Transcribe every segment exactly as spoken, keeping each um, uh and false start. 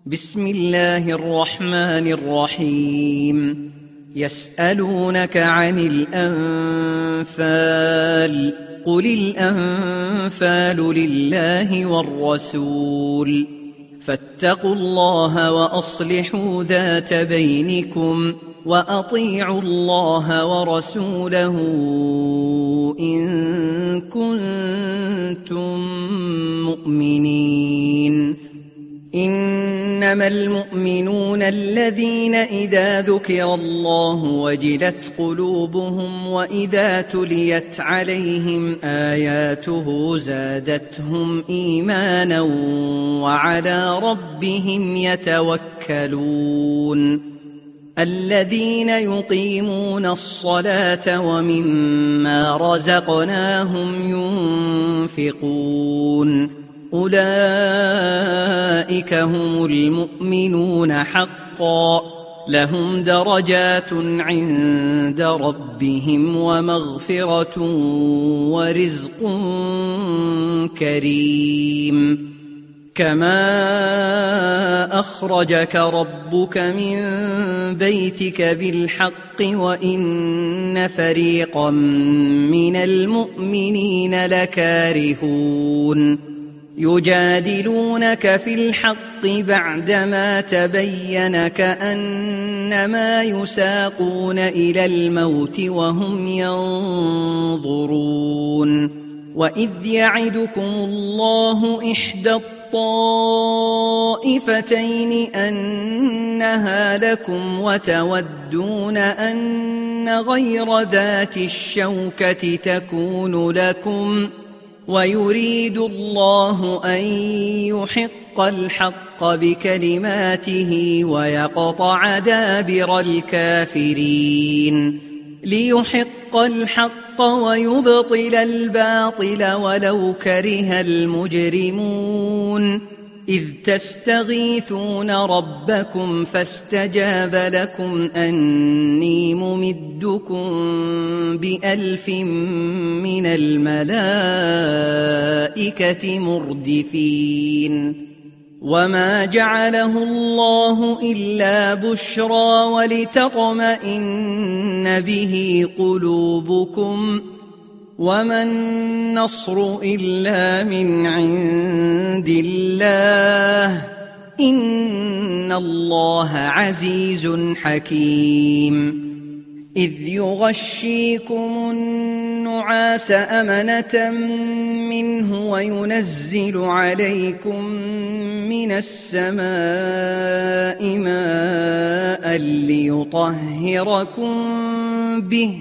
بسم الله الرحمن الرحيم. يسألونك عن الأنفال قل الأنفال لله والرسول فاتقوا الله وأصلحوا ذات بينكم وأطيعوا الله ورسوله إن كنتم مؤمنين. إنما المؤمنون الذين إذا ذكر الله وجلت قلوبهم وإذا تليت عليهم آياته زادتهم إيمانا وعلى ربهم يتوكلون. الذين يقيمون الصلاة ومما رزقناهم ينفقون أولئك هم المؤمنون حقا لهم درجات عند ربهم ومغفرة ورزق كريم. كما أخرجك ربك من بيتك بالحق وإن فريقا من المؤمنين لكارهون يجادلونك في الحق بعدما تبين كأنما يساقون إلى الموت وهم ينظرون. وإذ يعدكم الله إحدى الطائفتين أنها لكم وتودون أن غير ذات الشوكة تكون لكم ويريد الله أن يحق الحق بكلماته ويقطع دابر الكافرين ليحق الحق ويبطل الباطل ولو كره المجرمون. إذ تستغيثون ربكم فاستجاب لكم أني ممدكم بألف من الملائكة مردفين. وما جعله الله إلا بشرى ولتطمئن به قلوبكم وما النصر إلا من عند الله إن الله عزيز حكيم. إذ يغشيكم النعاس أمنة منه وينزل عليكم من السماء ماء ليطهركم به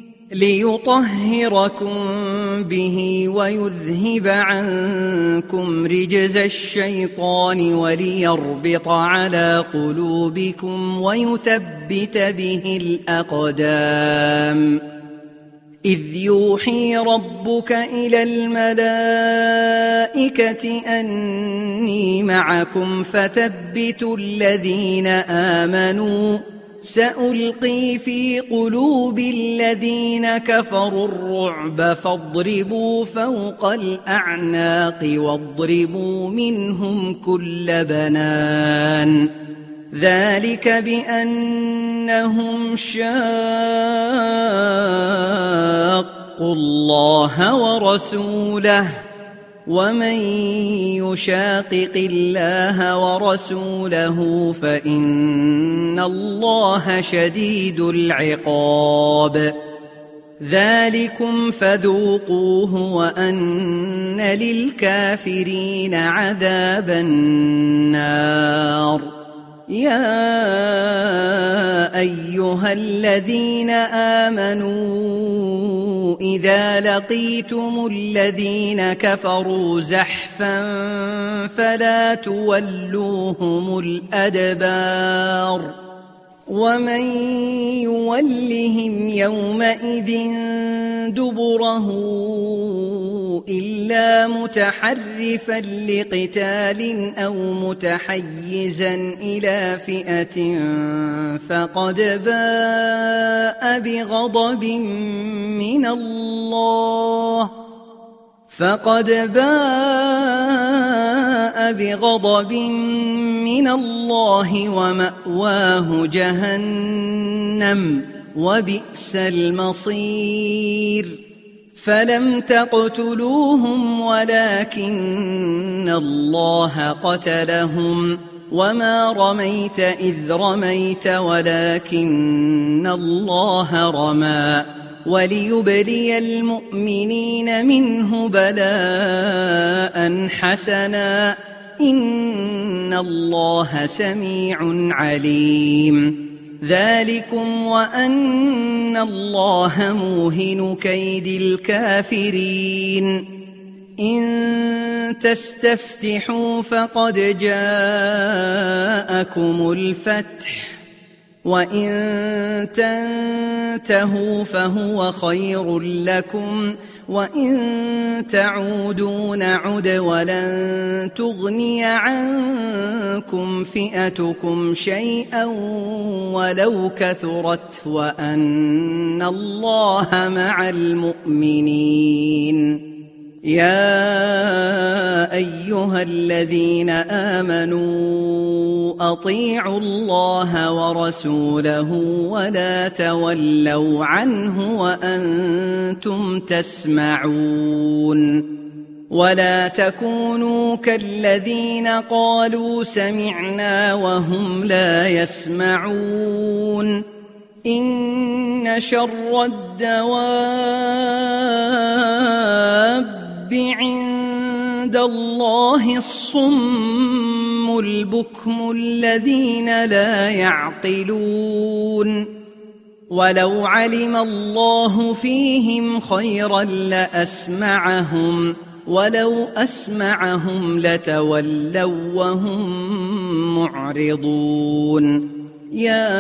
ليطهركم به ويذهب عنكم رجز الشيطان وليربط على قلوبكم ويثبت به الأقدام. إذ يوحي ربك إلى الملائكة أني معكم فثبتوا الذين آمنوا سألقي في قلوب الذين كفروا الرعب فاضربوا فوق الأعناق واضربوا منهم كل بنان. ذلك بأنهم شاقوا الله ورسوله ومن يشاقق الله ورسوله فإن الله شديد العقاب. ذلكم فذوقوه وأن للكافرين عذاب النار. يا أيها الذين آمنوا إذا لقيتم الذين كفروا زحفا فلا تولوهم الأدبار ومن يولهم يومئذ دبره إلا متحرفا لقتال أو متحيزا إلى فئة فقد باء بغضب من الله فقد باء فباء بغضب من الله ومأواه جهنم وبئس المصير فلم تقتلوهم ولكن الله قتلهم وما رميت إذ رميت ولكن الله رمى وليبلي المؤمنين منه بلاء حسنا إن الله سميع عليم ذلكم وأن الله موهن كيد الكافرين إن تستفتحوا فقد جاءكم الفتح وإن تنتهوا فهو خير لكم وإن تعودوا نعد ولن تغني عنكم فئتكم شيئا ولو كثرت وأن الله مع المؤمنين يا أيها الذين آمنوا أطيعوا الله ورسوله ولا تولوا عنه وأنتم تسمعون ولا تكونوا كالذين قالوا سمعنا وهم لا يسمعون إن شر الدواب عند الله الصم البكم الذين لا يعقلون ولو علم الله فيهم خيرا لأسمعهم ولو أسمعهم لتولوا وهم معرضون يا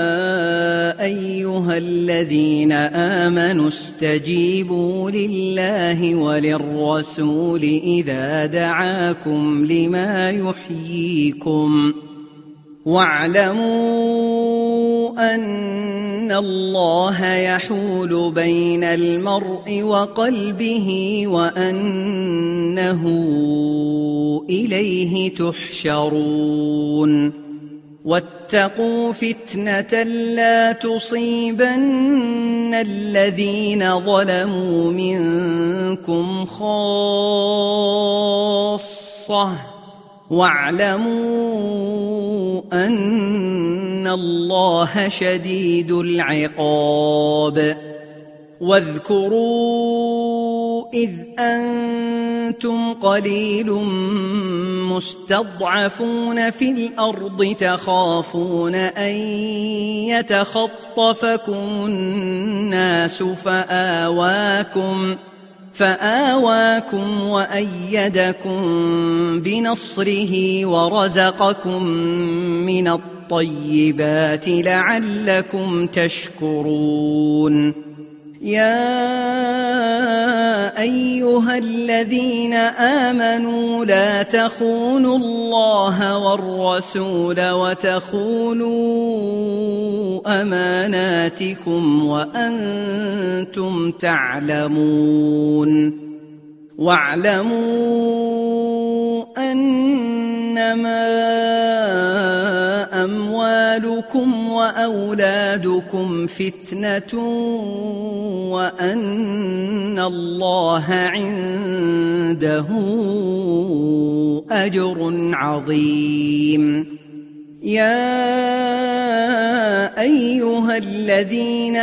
أيها الذين آمنوا استجيبوا لله وللرسول إذا دعاكم لما يحييكم واعلموا أن الله يحول بين المرء وقلبه وأنه إليه تحشرون واتقوا فتنة لا تصيبن الذين ظلموا منكم خاصة واعلموا أن الله شديد العقاب واذكروا إذ أنتم قليل مستضعفون في الأرض تخافون أن يتخطفكم الناس فآواكم فآواكم وأيدكم بنصره ورزقكم من الطيبات لعلكم تشكرون يا أيها الذين آمنوا لا تخونوا الله والرسول وتخونوا أماناتكم وأنتم تعلمون واعلموا أنما أموالكم وأولادكم فتنة وأن الله عنده أجر عظيم يا أيها الذين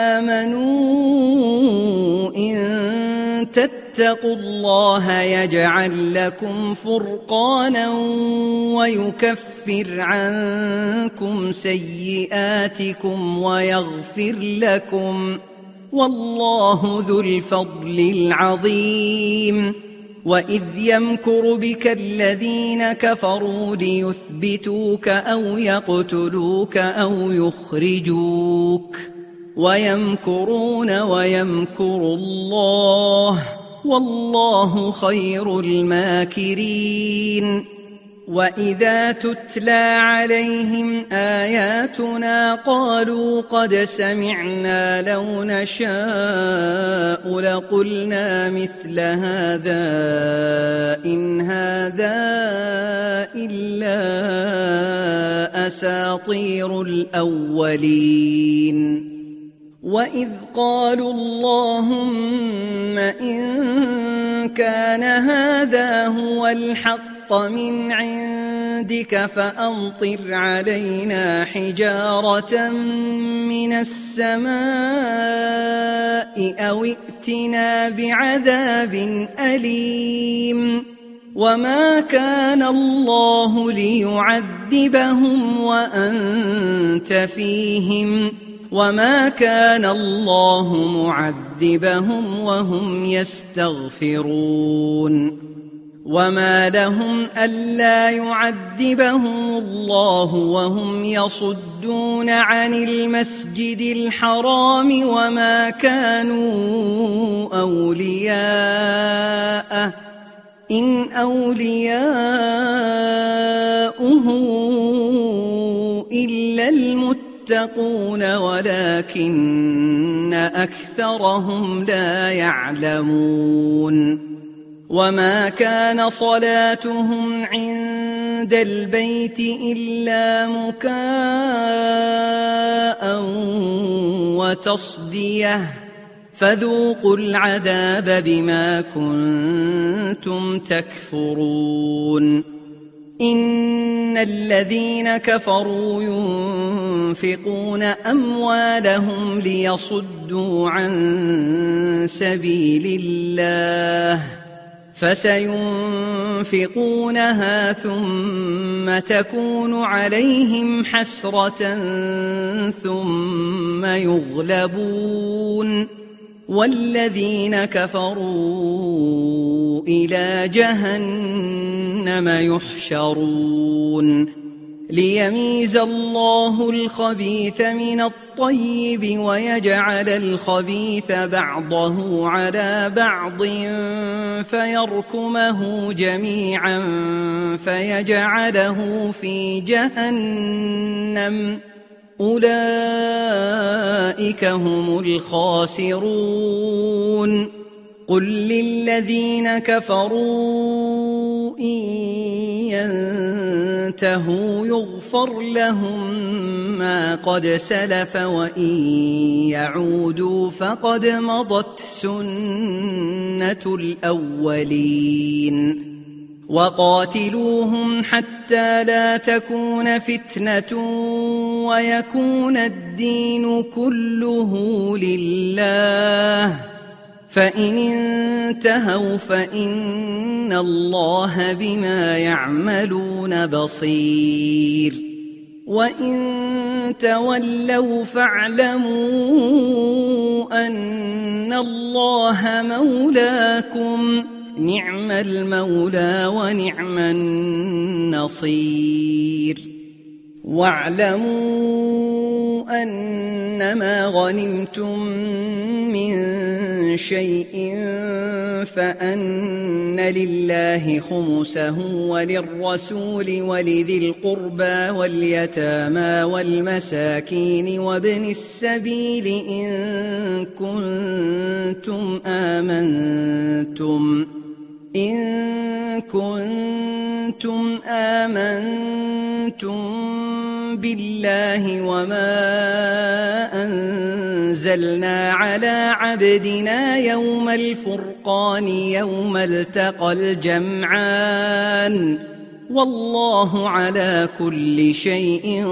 آمنوا إن تتقوا الله يجعل لكم فرقانا ويكفر عنكم سيئاتكم ويغفر لكم والله ذو الفضل العظيم وإذ يمكر بك الذين كفروا ليثبتوك أو يقتلوك أو يخرجوك ويمكرون ويمكر الله والله خير الماكرين وإذا تتلى عليهم آياتنا قالوا قد سمعنا لو نشاء لقلنا مثل هذا إن هذا إلا أساطير الأولين وإذ قالوا اللهم إن كان هذا هو الحق من عندك فأمطر علينا حجارة من السماء أو ائتنا بعذاب أليم وما كان الله ليعذبهم وأنت فيهم وما كان الله معذبهم وهم يستغفرون وما لهم ألا يعذبهم الله وهم يصدون عن المسجد الحرام وما كانوا أولياءه إن أولياؤه إلا المتقون ولكن أكثرهم لا يعلمون وما كان صلاتهم عند البيت إلا مكاء وتصدية فذوقوا العذاب بما كنتم تكفرون إن الذين كفروا ينفقون أموالهم ليصدوا عن سبيل الله فسينفقونها ثم تكون عليهم حسرة ثم يغلبون والذين كفروا إلى جهنم يحشرون ليميز الله الخبيث من الطيب ويجعل الخبيث بعضه على بعض فيركمه جميعا فيجعله في جهنم أولئك هم الخاسرون قل للذين كفروا إن ينتهوا يغفر لهم ما قد سلف وإن يعودوا فقد مضت سنة الأولين وقاتلوهم حتى لا تكون فتنة ويكون الدين كله لله فإن انتهوا فإن الله بما يعملون بصير وإن تولوا فاعلموا أن الله مولاكم نعم المولى ونعم النصير واعلموا أنما غنمتم من شيء فأن لله خمسه وللرسول ولذي القربى واليتامى والمساكين وابن السبيل إن كنتم آمنتم إن كنتم آمنتم بالله وما أنزلنا على عبدنا يوم الفرقان يوم التقى الجمعان والله على كل شيء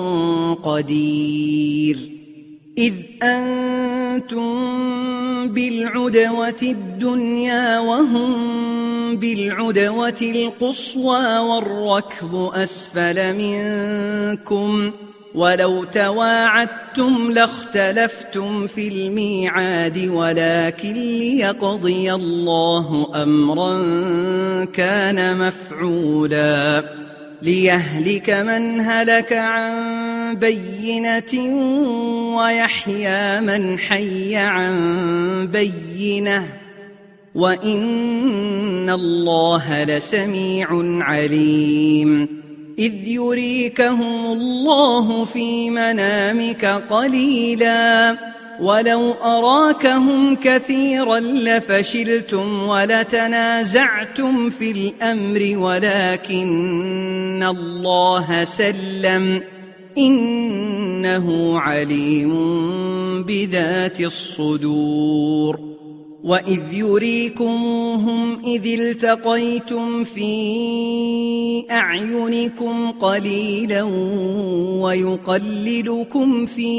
قدير إذ أنتم بالعدوة الدنيا وهم بالعدوة القصوى والركب أسفل منكم ولو تواعدتم لاختلفتم في الميعاد ولكن ليقضي الله أمرا كان مفعولا ليهلك من هلك عن بينة ويحيى من حي عن بينة وإن الله لسميع عليم إذ يريكهم الله في منامك قليلا ولو أراكهم كثيرا لفشلتم ولتنازعتم في الأمر ولكن الله سلم إنه عليم بذات الصدور وإذ يريكموهم إذ التقيتم في أعينكم قليلا ويقللكم في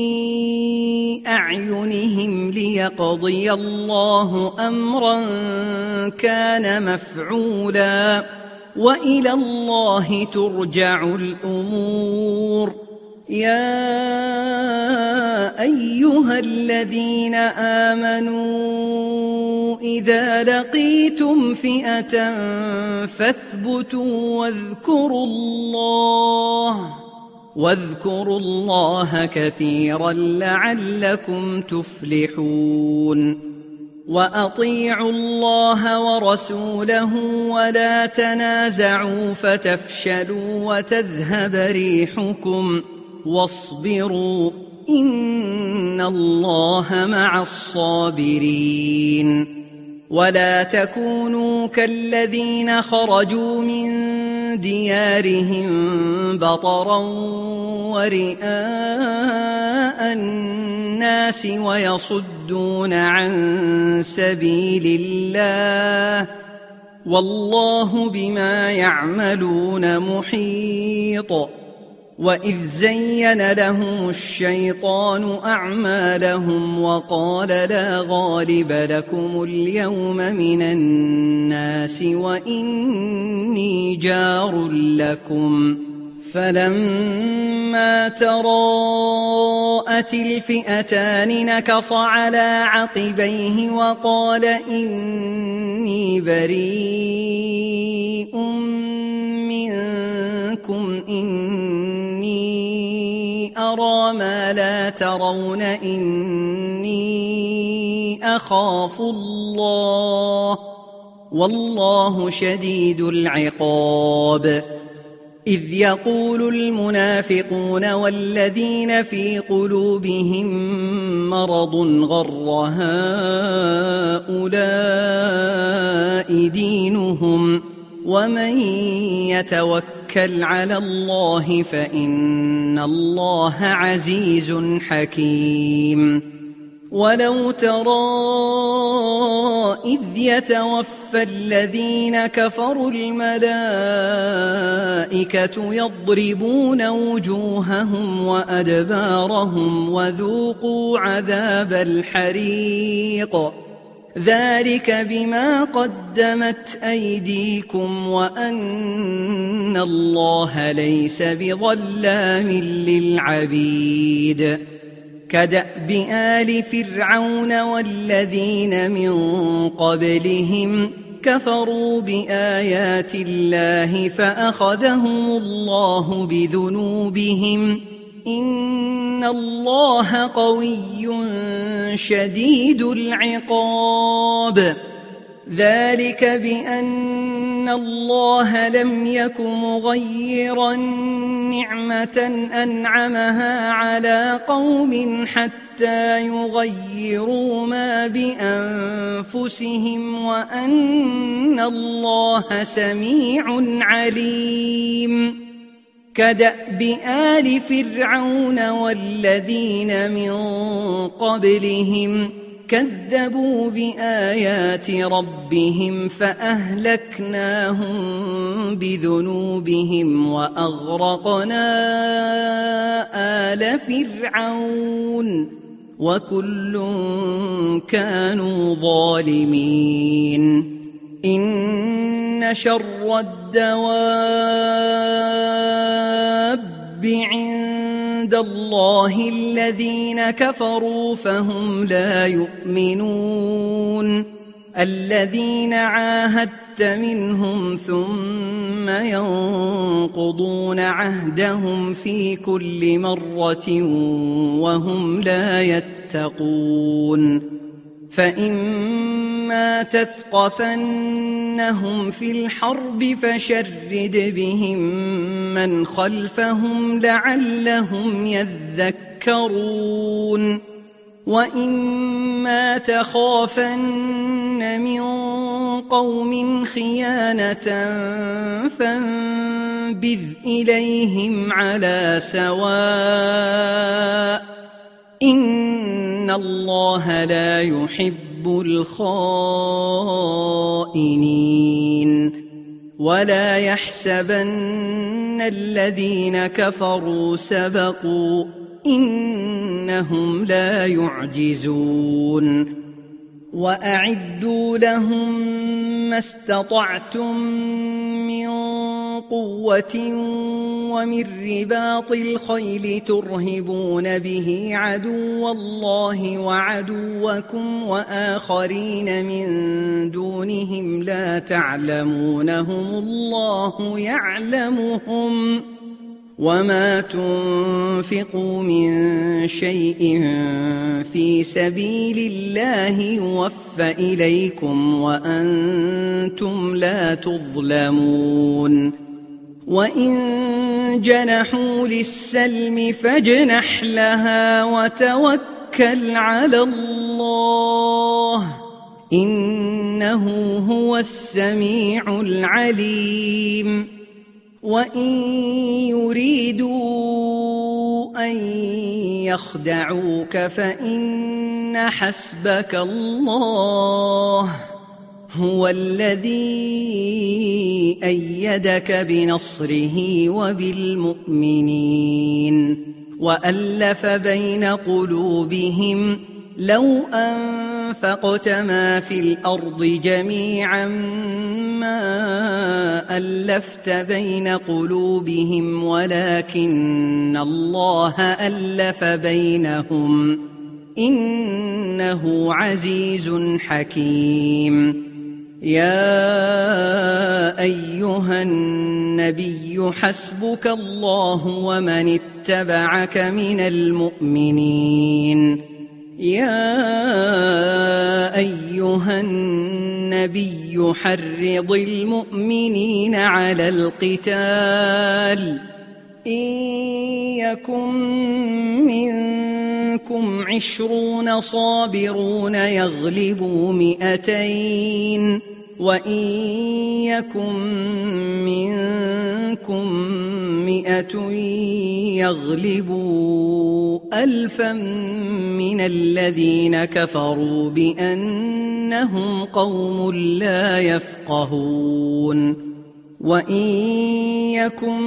أعينهم ليقضي الله أمرا كان مفعولا وإلى الله ترجع الأمور يا أيها الذين آمنوا إذا لقيتم فئة فاثبتوا واذكروا الله واذكروا الله كثيرا لعلكم تفلحون وأطيعوا الله ورسوله ولا تنازعوا فتفشلوا وتذهب ريحكم واصبروا إن الله مع الصابرين ولا تكونوا كالذين خرجوا من ديارهم بطرا ورئاء الناس ويصدون عن سبيل الله والله بما يعملون محيط وإذ زين لهم الشيطان أعمالهم وقال لا غالب لكم اليوم من الناس وإني جار لكم فلما تراءت الفئتان نكص على عقبيه وقال إني بريء منكم إني أرى ما لا ترون إني أخاف الله والله شديد العقاب إذ يقول المنافقون والذين في قلوبهم مرض غر هؤلاء دينهم ومن يتوكل على الله فإن الله عزيز حكيم ولو ترى إذ يتوفى الذين كفروا الملائكة يضربون وجوههم وأدبارهم وذوقوا عذاب الحريق ذلك بما قدمت أيديكم وأن الله ليس بظلام للعبيد كدأب آل فرعون والذين من قبلهم كفروا بآيات الله فأخذهم الله بذنوبهم إن الله قوي شديد العقاب ذلك بأن الله لم يك مغيرا نعمة أنعمها على قوم حتى يغيروا ما بأنفسهم وأن الله سميع عليم كدأب آل فرعون والذين من قبلهم كذبوا بآيات ربهم فأهلكناهم بذنوبهم وأغرقنا آل فرعون وكل كانوا ظالمين إن شر الدواب عند الله الذين كفروا فهم لا يؤمنون الذين عاهدت منهم ثم ينقضون عهدهم في كل مرة وهم لا يتقون فإما وإما تثقفنهم في الحرب فشرد بهم من خلفهم لعلهم يذكرون وإما تخافن من قوم خيانة فانبذ إليهم على سواء إن الله لا يحب الخائنين ولا يحسبن الذين كفروا سبقوا إنهم لا يعجزون وأعدوا لهم ما استطعتم من قوة ومن رباط الخيل ترهبون به عدو الله وعدوكم وآخرين من دونهم لا تعلمونهم الله يعلمهم وما تنفقوا من شيء في سبيل الله يوفى إليكم وأنتم لا تظلمون وإن جنحوا للسلم فاجنح لها وتوكل على الله إنه هو السميع العليم وإن يريدوا أن يخدعوك فإن حسبك الله هو الذي أيدك بنصره وبالمؤمنين وألف بين قلوبهم لو أنفقت ما في الأرض جميعا ما ألفت بين قلوبهم ولكن الله ألف بينهم إنه عزيز حكيم يا أيها النبي حسبك الله ومن اتبعك من المؤمنين يا أيها النبي حرض المؤمنين على القتال إن يكن منكم عشرون صابرون يغلبوا مئتين وإن يكن منكم مئة يغلبوا ألفا من الذين كفروا بأنهم قوم لا يفقهون وإن يكن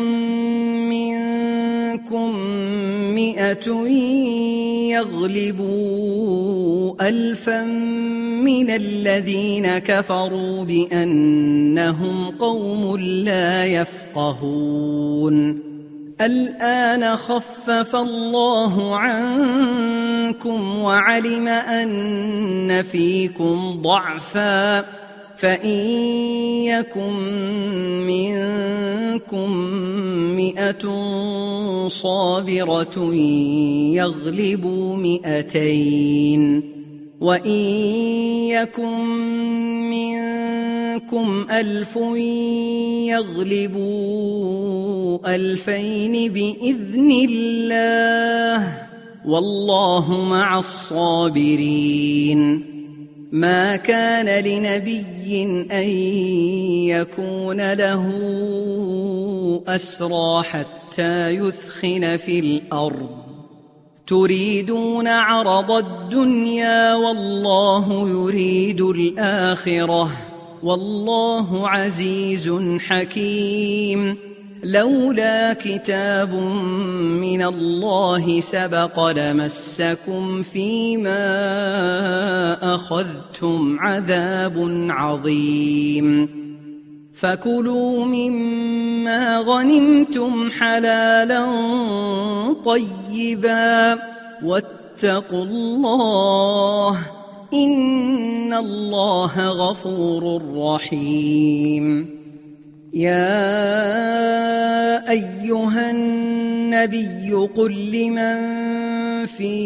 منكم مئة يغلبوا ألفا من الذين كفروا بأنهم قوم لا يفقهون الآن خفف الله عنكم وعلم أن فيكم ضعفا فإن يكن منكم مئة صابرة يغلبوا مئتين وإن يكن منكم ألف يغلبوا ألفين بإذن الله والله مع الصابرين ما كان لنبي أن يكون له أسرى حتى يثخن في الأرض تريدون عرض الدنيا والله يريد الآخرة والله عزيز حكيم لولا كتاب من الله سبق لمسكم فيما أخذتم عذاب عظيم فكلوا مما غنمتم حلالا طيبا واتقوا الله إن الله غفور رحيم يا أيها النبي قل لمن في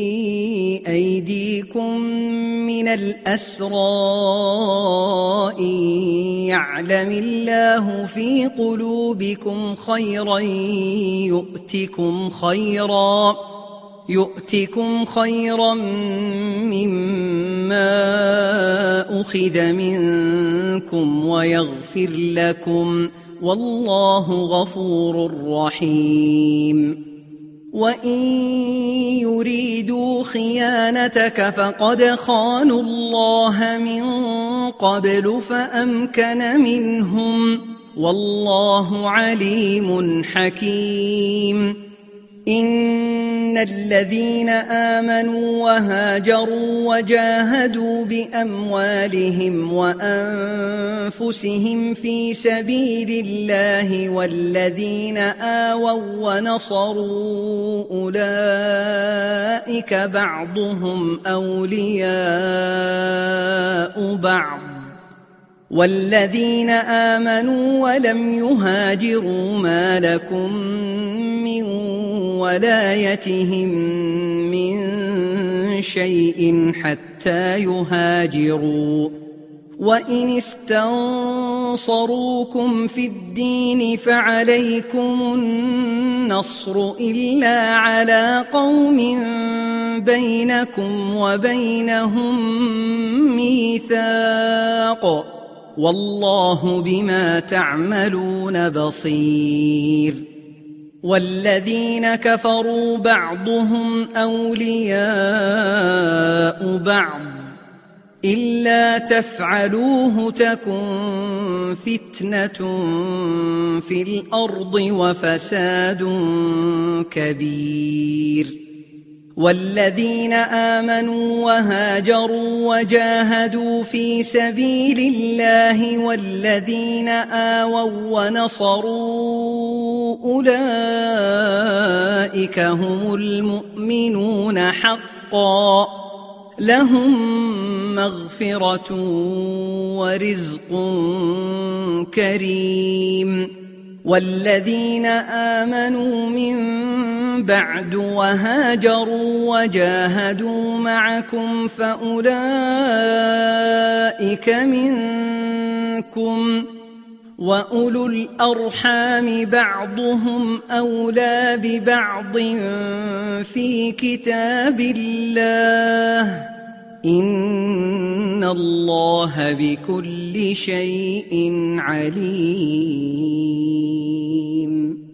أيديكم من الأسرى إن يعلم الله في قلوبكم خيرا يؤتكم خيرا يؤتكم خيرا مما أخذ منكم ويغفر لكم والله غفور رحيم. وإن يريدوا خيانتك فقد خانوا الله من قبل فأمكن منهم والله عليم حكيم. إن الذين آمنوا وهاجروا وجاهدوا بأموالهم وأنفسهم في سبيل الله والذين آووا ونصروا أولئك بعضهم أولياء بعض والذين آمنوا ولم يهاجروا ما لكم من ولايتهم من شيء حتى يهاجروا وإن استنصروكم في الدين فعليكم النصر إلا على قوم بينكم وبينهم ميثاق والله بما تعملون بصير. والذين كفروا بعضهم أولياء بعض إلا تفعلوه تكن فتنة في الأرض وفساد كبير. والذين آمنوا وهاجروا وجاهدوا في سبيل الله والذين آووا ونصروا أولئك هم المؤمنون حقا لهم مغفرة ورزق كريم. والذين آمنوا من بعد وهاجروا وجاهدوا معكم فأولئك منكم وأولو الأرحام بعضهم أولى ببعض في كتاب الله إن الله بكل شيء عليم.